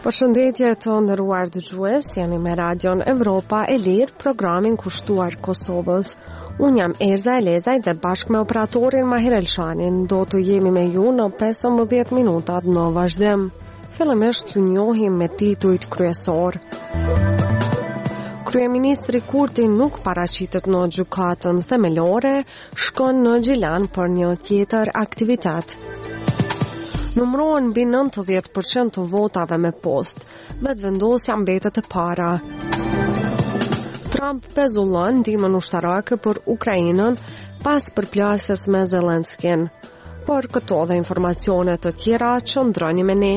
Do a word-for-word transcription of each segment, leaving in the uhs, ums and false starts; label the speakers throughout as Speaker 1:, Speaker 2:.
Speaker 1: Përshëndetje të nderuar dëgjues, jeni me Radion Evropa e Lirë, programin kushtuar Kosovës. Unë jam Erza Elezaj dhe bashkë me operatorin Mahir Elshanin do të jemi me ju në pesëmbëdhjetë minutat në vazhdim. Fillimisht ju njohim me titujt kryesor. Kryeministri Kurti nuk paraqitet në gjykatën themelore, shkon në Gjilan për një tjetër aktivitet. Numërohen mbi nëntëdhjetë përqind të votave me post, vetëvendosja mbetet e para. Trump pezullon ndihmën ushtarake për Ukrainën pas përplasjes me Zelenskin. Por këto dhe informacione të tjera qëndroni me ne.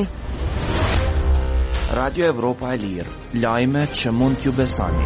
Speaker 2: Radio Evropa e Lirë, lajme që mund t'ju besoni.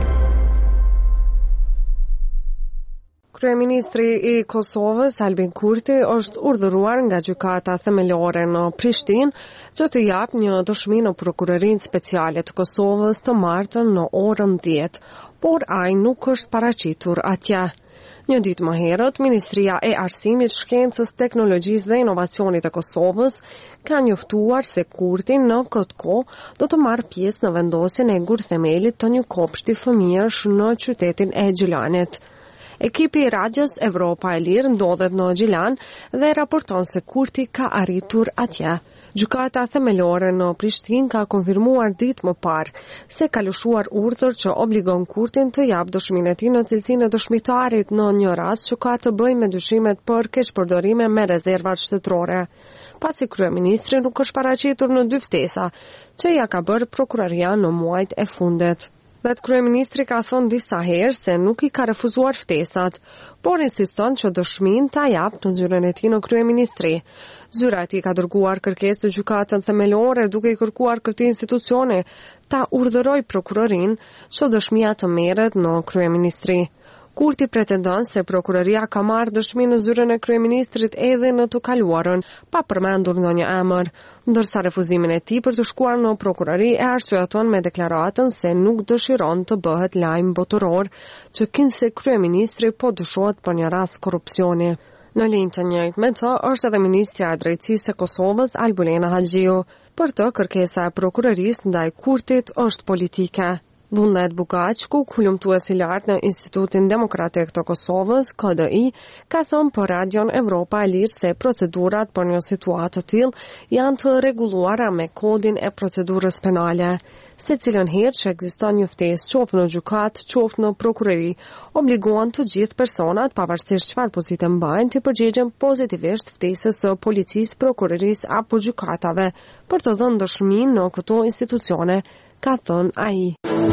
Speaker 1: Kryeministri i Kosovës, Albin Kurti, është urdhëruar nga gjykata themelore në Prishtinë që të japë një dëshmi në prokurorinë speciale të Kosovës të martën në orën dhjetë, por ai nuk është paraqitur atje. Një ditë më herët, Ministria e Arsimit, Shkencës, Teknologjisë dhe Inovacionit e Kosovës ka njoftuar se Kurti në këtë kohë do të marrë pjesë në vendosjen e gurthemelit të një kopshti fëmijësh në qytetin e Gjilanit. Ekipi i radios Evropa e Lirë ndodhet në Gjilan dhe raporton se Kurti ka arritur atje. Gjykata themelore në Prishtinë ka konfirmuar ditë më parë se ka lëshuar urdhër që obligon Kurtin të japë dëshminë e tij në cilësinë e dëshmitarit në një rast që ka të bëjë me dyshimet për keqpërdorime me rezervat shtetërore. Pasi kryeministri nuk është paraqitur në dy ftesa që ja ka bërë prokuroria në muajt e fundit. Vetë kryeministri ka thënë disa herë se nuk i ka refuzuar ftesat, por insiston që dëshminë ta japë në zyrën e tij në kryeministri. Zyra e tij ka dërguar kërkesë të gjykatën themelore duke i kërkuar këtij institucioni ta urdhërojë prokurorinë që dëshmia të merret në kryeministri. Kurti pretendon se prokuroria ka marrë dëshmi në zyrën e kryeministrit edhe në të kaluarën, pa përmendur ndonjë emër, ndërsa refuzimin e tij për të shkuar në prokurori e arsyeton me deklaratën se nuk dëshiron të bëhet lajm botëror, që kinse kryeministri po dyshohet për një rast korrupsioni. Në linjë të njëjtë me të është edhe ministra e drejtësisë e Kosovës, Albulena Haxhiu. Për të, kërkesa e prokurorisë ndaj Kurtit është politike. Vullnet Bugaqku, hulumtues i lartë në Institutin Demokratik të Kosovës, K D I, ka thënë për Radion Evropa e Lirë se procedurat për një situatë të tillë janë të rregulluara me kodin e procedurës penale. Se cilën herë që ekziston një ftesë qoftë në gjykatë, qoftë në prokurori, obligohen të gjithë personat, pavarësisht çfarë pozite mbajnë, të përgjigjen pozitivisht ftesës së policisë, prokurorisë apo gjykatave për të dhënë dëshmi në këto institucione, ka thënë ai.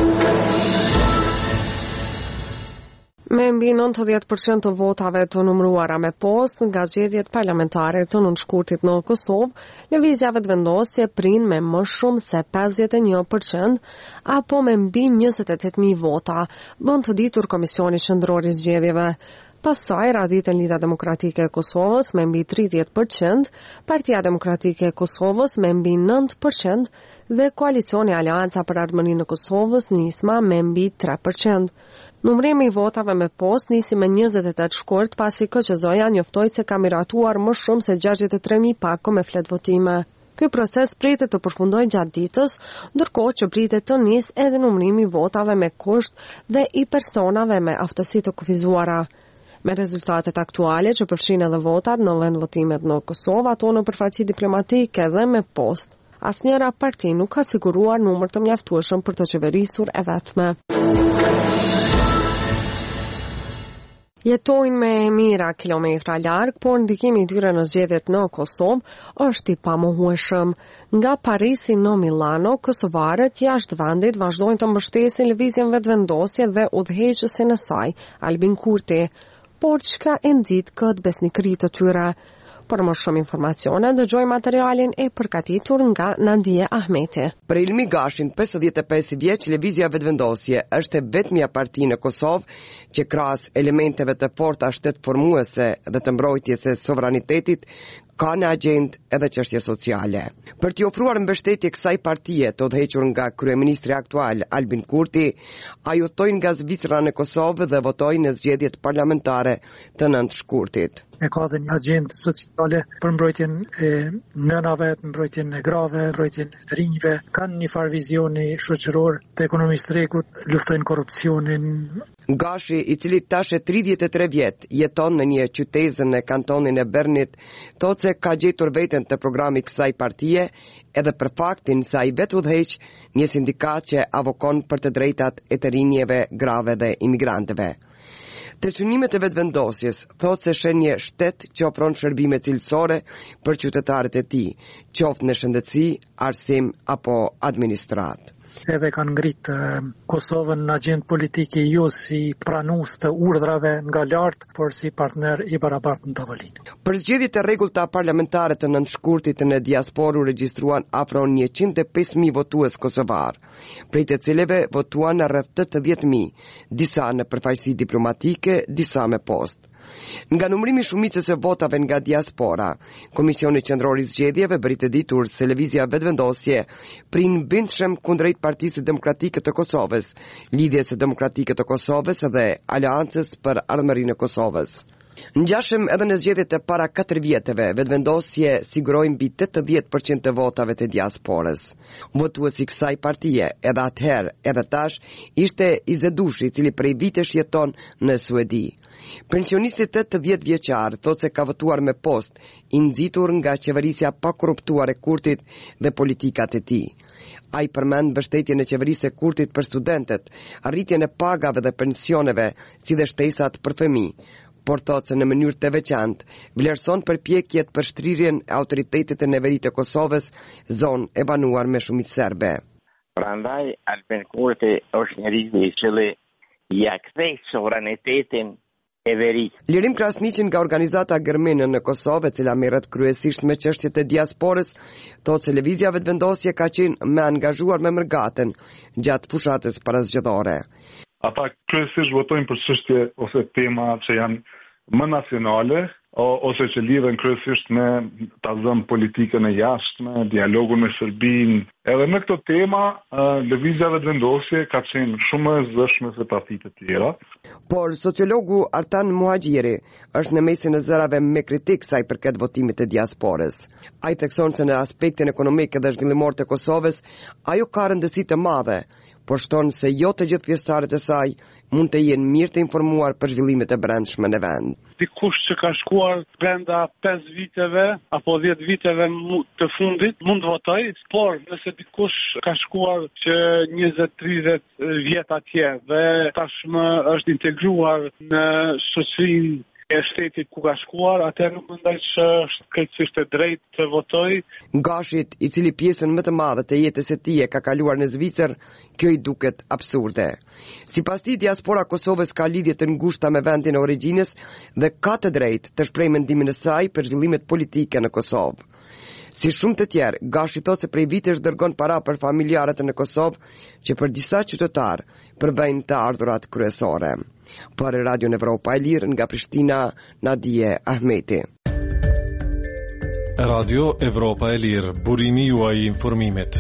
Speaker 1: Me mbi nëntëdhjetë përqind të votave të numëruara me post nga zgjedhjet parlamentare të nënshkurtit në Kosovë, lëvizja vetëvendosje prin me më shumë se pesëdhjetë e një përqind apo me mbi njëzet e tetë mijë vota, bën të ditur Komisioni Qendror i Zgjedhjeve. Pastaj Radhitën Lidha Demokratike e Kosovës me mbi tridhjetë përqind, Partia Demokratike e Kosovës me mbi nëntë përqind dhe Koalicioni Aleanca për Armërinë e Kosovës nisma me mbi tre përqind. Numërimi i votave me post nisi me njëzet e tetë shkurt pasi K Q Z-ja njoftoi se ka miratuar më shumë se gjashtëdhjetë e tre mijë pako me flet votime. Ky proces pritet të përfundojë gjatë ditës, ndërkohë që pritet të nisë edhe numërimi i votave me kusht dhe i personave me aftësi të kufizuara. Me rezultatet aktuale që përfshin edhe votat në vendvotimet në Kosovë, ato në përfaqësi diplomatike dhe me post, asnjëra parti nuk ka siguruar numër të mjaftueshëm për të qeverisur e vetme. Jetojnë me mijëra kilometra larg, por ndikimi i tyre në zgjedhjet në Kosovë është i pamohueshëm. Nga Parisi në Milano, kosovarët jashtë vendit vazhdojnë të mbështesin lëvizjen vetëvendosje dhe udhëheqësin e saj, Albin Kurti. Por çka e nxit këtë besnikëri të tyre? Për më shumë informacione, dëgjoj materialin e përgatitur nga Nadije Ahmeti.
Speaker 3: Për Ilmi Gashin, pesëdhjetë e pesë vjeç, lëvizja vetëvendosje është vetmja parti në Kosovë që krahas elementeve të forta shtetformuese dhe të mbrojtjes së sovranitetit ka në agjendë edhe çështje sociale. Për t'i ofruar mbështetje kësaj partie të udhëhequr nga kryeministri aktual Albin Kurti, ajo tojnë nga Zvicra në Kosovë dhe votoi në zgjedhjet parlamentare të nëntë shkurtit.
Speaker 4: e ka dhe një agjendë sociale për mbrojtjen e nënave, mbrojtjen e grave, mbrojtjen e të rinjve. Kanë një farë vizioni shoqëror të ekonomisë së tregut, luftojnë korrupsionin.
Speaker 3: Gashi, i cili tash e tridhjetë e tre vjet jeton në një qytet në kantonin e Bernit, thotë se ka gjetur veten të programi kësaj partie edhe për faktin se ai vetë udhëheq një sindikat që avokon për të drejtat e të rinjeve, grave dhe imigrantëve. Të synimet e vetëvendosjes thotë se shen një shtet që ofron shërbime cilësore për qytetarët e tij, qoftë në shëndetësi, arsim apo administrat.
Speaker 4: Edhe kanë ngritë Kosovën në agjendë politike jo si pranues të urdhrave nga lart, por si partner i barabartë në tavolinë.
Speaker 3: Për zgjedhjet e rregullta parlamentare të nëntëshkurtit në diasporë u regjistruan afro njëqind e pesë mijë votues kosovar, prej të cilëve votuan rreth tetëdhjetë mijë, disa në përfaqësi diplomatike, disa me postë. Nga numrimi shumicës e votave nga diaspora, Komisioni Qendror i Zgjedhjeve bëri të ditur se lëvizja vetëvendosje prin bindshëm kundrejt Partisë Demokratike të Kosovës, Lidhjes së Demokratike të Kosovës dhe Aleancës për Ardhmërinë e Kosovës. Ngjashëm edhe në zgjedhjet e para katër vjeteve, vetëvendosje siguroi mbi tetëdhjetë përqind të votave të diasporës. Votuesi i kësaj partie, edhe atëherë, edhe tash, ishte Izedushi, i cili prej vitesh jeton në Suedi. Pensionisti tetëdhjetë vjeçar thotë se ka votuar me post, i nxitur nga qeverisja pa korruptuar e Kurtit dhe politikat e tij. Ai përmend mbështetjen e qeverisë së Kurtit për studentët, arritjen e pagave dhe pensioneve, si dhe shtesat për fëmijë, por thotë se në mënyrë të veçantë vlerëson përpjekjet për shtrirjen e autoritetit të neverit të Kosovës, zonë e banuar me shumicë serbe.
Speaker 5: Prandaj Albin Kurti është njeriu i cili ja kthej sovranitetin e verit.
Speaker 3: Lirim Krasniqin nga organizata Gërmene në Kosovë, e cila merret kryesisht me çështjet e diasporës, thotë se lëvizja vetëvendosje ka qenë më angazhuar me mërgatën gjatë fushatës parazgjedhore.
Speaker 6: Ata kryesisht votojnë për çështje ose tema që janë më nacionale, ose që lidhen kryesisht me ta zënë politikën e jashtme, dialogun me Serbinë. Edhe në këto tema, lëvizja vetëvendosje ka qenë shumë më e zëshme se partitë të tjera.
Speaker 3: Por sociologu Artan Muhaxhiri është në mesin e zërave me kritik sa i përket votimit të diasporës. Ai thekson se në aspektin ekonomik dhe zhvillimor të Kosovës, ajo ka rëndësi të madhe, por shton se jo të gjithë pjesëtarët e saj mund të jenë mirë të informuar për zhvillimet e brendshme në vend.
Speaker 7: Dikush që ka shkuar brenda pesë viteve apo dhjetë viteve të fundit mund votoj, por nëse dikush ka shkuar që njëzet tridhjetë vjet atje dhe tashmë është integruar në shoqërinë e shtetit ku ka shkuar, atëherë nuk mendoj që është krejtësisht e drejtë të votoj.
Speaker 3: Gashit, i cili pjesën më të madhe të jetës së tij e ka kaluar në Zvicër, kjo i duket absurde. Sipas tij, diaspora Kosovës ka lidhje të ngushta me vendin e origjinës dhe ka të drejtë të shprehë mendimin e saj për zhvillimet politike në Kosovë. Si shumë të tjerë, Gashi thotë se prej vitesh dërgon para për familjarët në Kosovë, që për disa qytetarë përbëjnë të ardhurat kryesore. Për Radio Evropa e Lirë nga Prishtina, Nadije Ahmeti.
Speaker 8: Radio Evropa e Lirë, burimi juaj i informimit.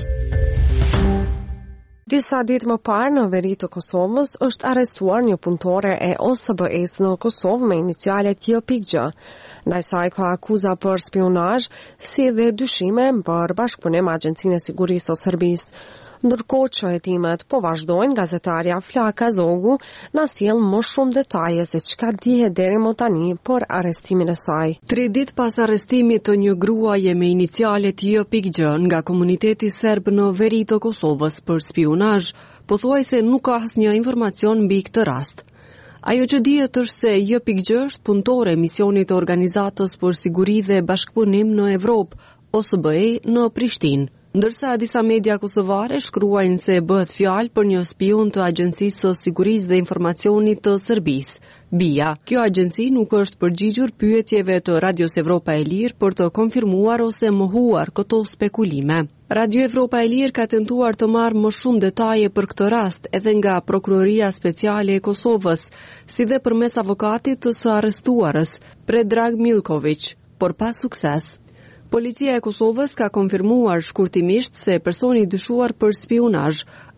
Speaker 1: Disa ditë më parë në veri të Kosovës është arrestuar një punëtore e O S B E-s në Kosovë me inicialet J P G. Ndaj saj ka akuza për spionazh, si dhe dyshime për bashkëpunim me Agjencinë e Sigurisë së Serbisë. Ndërkohë që hetimet po vazhdojnë, gazetarja Flaka Zogu na sjell më shumë detaje se çka dihet deri më tani për arrestimin e saj.
Speaker 9: Tre ditë pas arrestimit të një gruaje me inicialet J P G nga komuniteti serb në veri të Kosovës për spionazh, pothuajse nuk ka asnjë informacion mbi këtë rast. Ajo që dihet është se J P G është punëtore e misionit të Organizatës për Siguri dhe Bashkëpunim në Evropë, O S B E, në Prishtinë. Ndërsa disa media kosovare shkruajnë se bëhet fjalë për një spion të Agjencisë së Sigurisë dhe Informacionit të Serbisë, B I A. Kjo agjenci nuk është përgjigjur pyetjeve të Radios Evropa e Lirë për të konfirmuar ose mohuar këto spekulime. Radio Evropa e Lirë ka tentuar të marrë më shumë detaje për këtë rast edhe nga Prokuroria Speciale e Kosovës, si dhe përmes avokatit të së arrestuarës, Predrag Milković, por pa sukses. Policia e Kosovës ka konfirmuar shkurtimisht se personi dyshuar për spionazh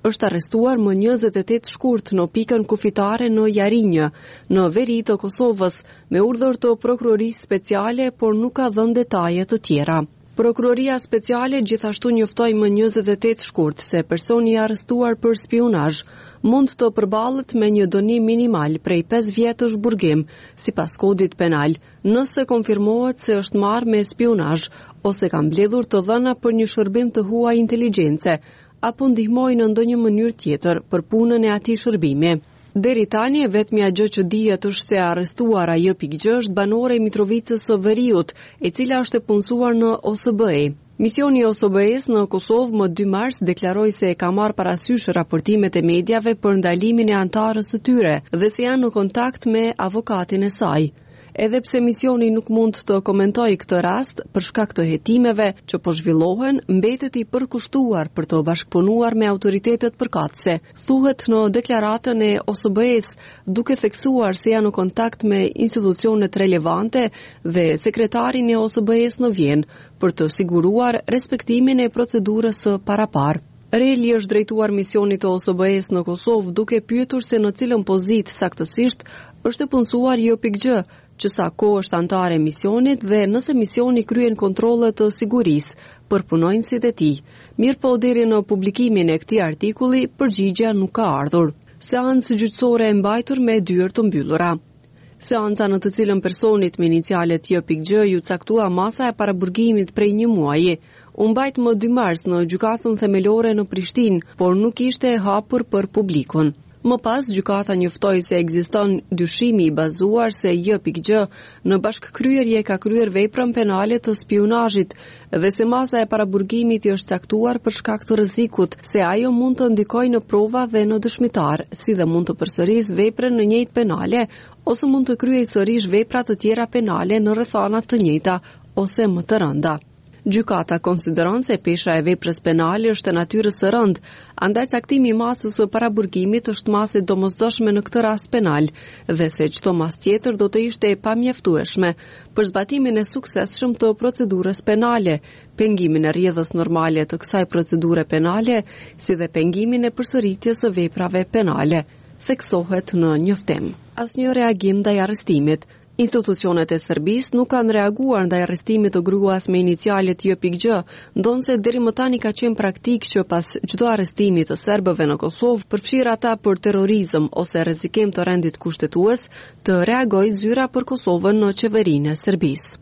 Speaker 9: është arrestuar më njëzet e tetë shkurt në pikën kufitare në Jarinjë, në veri të Kosovës, me urdhër të prokurorisë speciale, por nuk ka dhënë detaje të tjera. Prokuroria speciale gjithashtu njoftoi më njëzet e tetë shkurt se personi i arrestuar për spionazh mund të përballet me një dënim minimal prej pesë vjetësh burgim, sipas kodit penal, nëse konfirmohet se është marrë me spionazh ose ka mbledhur të dhëna për një shërbim të huaj inteligjence apo ndihmoi në ndonjë mënyrë tjetër për punën e atij shërbimi. Deri tani vetmja gjë që dihet është se arrestuara J P G është banore e Mitrovicës së Veriut, e cila është e punësuar në O S B E. Misioni i O S B E-s në Kosovë më dy mars deklaroi se e ka marrë parasysh raportimet e mediave për ndalimin e antarës së tyre dhe se janë në kontakt me avokatin e saj. Edhe pse misioni nuk mund të komentojë këtë rast për shkak të hetimeve që po zhvillohen, mbetet i përkushtuar për të bashkëpunuar me autoritetet përkatëse. Thuhet në deklaratën e O S B E-s, duke theksuar se janë në kontakt me institucionet relevante dhe sekretarin e O S B E-s në Vjenë për të siguruar respektimin e procedurës së paraparë. Reli është drejtuar misionit të O S B E-s në Kosovë duke pyetur se në cilën pozitë saktësisht është e punësuar J P G, që sa kohë është antare e misionit dhe nëse misioni kryen kontrolle të sigurisë për punonjësit e tij. Mirë po deri në publikimin e këtij artikulli, përgjigjja nuk ka ardhur. Seancë gjyqësore e mbajtur me dyert të mbyllura. Seanca në të cilën personit me inicialet J P G ju caktua masa e paraburgimit prej një muaji, u mbajt më dy mars në gjykatën themelore në Prishtinë, por nuk ishte e hapur për publikun. Më pas, gjykata njoftoi se ekziston dyshimi i bazuar se J P G në bashkëkryerje ka kryer veprën penale të spionazhit dhe se masa e paraburgimit i është caktuar për shkak të rrezikut se ajo mund të ndikojë në prova dhe në dëshmitar, si dhe mund të përsërisë veprën në njëjtë penale ose mund të kryejë sërish vepra të tjera penale në rrethana të njëjta ose më të rënda. Gjykata konsideron se pesha e veprës penale është e natyrës së rëndë, andaj caktimi i masës së paraburgimit është masë e domosdoshme në këtë rast penal dhe se çdo masë tjetër do të ishte e pamjaftueshme për zbatimin e suksesshëm të procedurës penale, pengimin e rrjedhës normale të kësaj procedure penale, si dhe pengimin e përsëritjes së veprave penale, theksohet në njoftim. Asnjë reagim ndaj arrestimit. Institucionet e Serbisë nuk kanë reaguar ndaj arrestimit të gruas me inicialet J P G, ndonse deri më tani ka qenë praktik që pas çdo arrestimi të serbëve në Kosovë përfshir ata për terrorizëm ose rrezikim të rendit kushtetues, të reagojë zyra për Kosovën në qeverinë e Serbisë.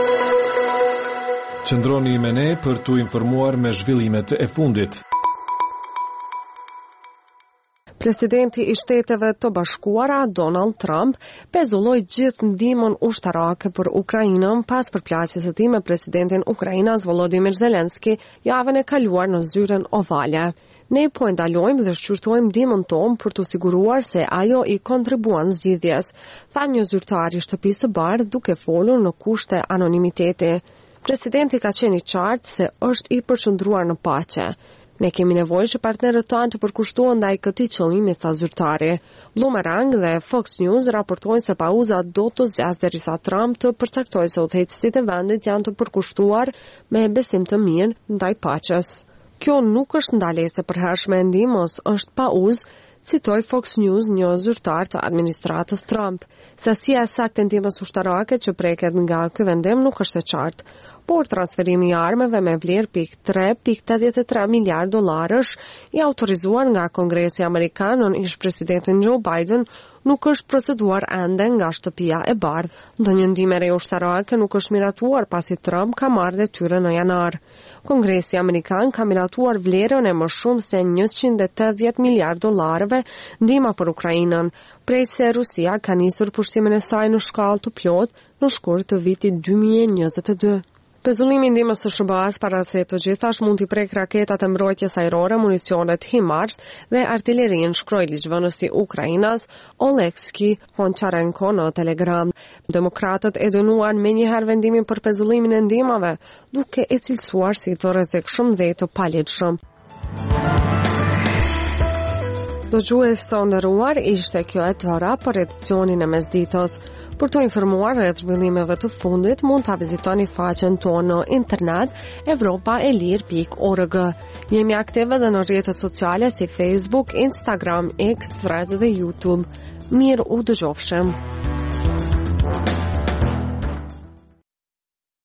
Speaker 8: Qëndroni me ne për t'u informuar me zhvillimet e fundit.
Speaker 1: Presidenti i Shteteve të Bashkuara, Donald Trump, pezulloi gjithë ndihmën ushtarake për Ukrainën pas përplasjes së tij me presidentin e Ukrainës Volodymyr Zelensky javën e kaluar në zyrën ovale. Ne po ndalojmë dhe shqyrtojmë ndihmën tonë për të siguruar se ajo i kontribuan zgjidhjes, tha një zyrtar i Shtëpisë së Bardhë duke folur në kushte anonimiteti. Presidenti ka qenë i qartë se është i përqendruar në paqe. Ne kemi nevojë që partnerët tanë të përkushtohen ndaj këtij qëllimi, tha zyrtari. Boomerang dhe Fox News raportojnë se pauza do të zgjasë derisa Trump të përcaktojë se udhëheqësit e vendit janë të përkushtuar me besim të mirë ndaj paqes. Kjo nuk është ndalesë e përhershme e ndihmës, është pauzë, citoi Fox News një zyrtar të administratës Trump. Sasia e saktë e ndihmës ushtarake që preket nga ky vendim nuk është e qartë, por transferimi i armëve me vlerë tre pikë tetëdhjetë e tre miliardë dollarësh i autorizuar nga Kongresi Amerikan në ish presidentin Joe Biden nuk është proceduar ende nga Shtëpia e Bardhë. Ndonjë ndihmë re ushtarake nuk është miratuar pasi Trump ka marrë detyrën në janar. Kongresi Amerikan ka miratuar vlerën e më shumë se njëqind e tetëdhjetë miliardë dollarëve ndihma për Ukrainën, prej se Rusia ka nisur pushtimin e saj në shkallë të plotë në shkurt të vitit dy mijë e njëzet e dy. Pezullimi i ndihmës së S B A-s para se të gjithash mund t'i prek raketat e mbrojtjes ajrore, municionet HIMARS dhe artillerinë, shkroi ligjvënësi Ukrainas Oleksiy Honcharenko në Telegram. Demokratët e dënuan menjëherë vendimin për pezullimin e ndihmave, duke e cilësuar si të rrezikshëm dhe të paligjshëm. Dëgjues të nderuar, ishte kjo e tëra për edicionin e mesditës. Për të informuar rreth zhvillimeve të fundit, mund ta vizitoni faqen tonë në internet europa e lir pikë org. Jemi aktive edhe në rrjetet sociale si Facebook, Instagram, X, Threads dhe YouTube. Mirë u dëgjofshëm.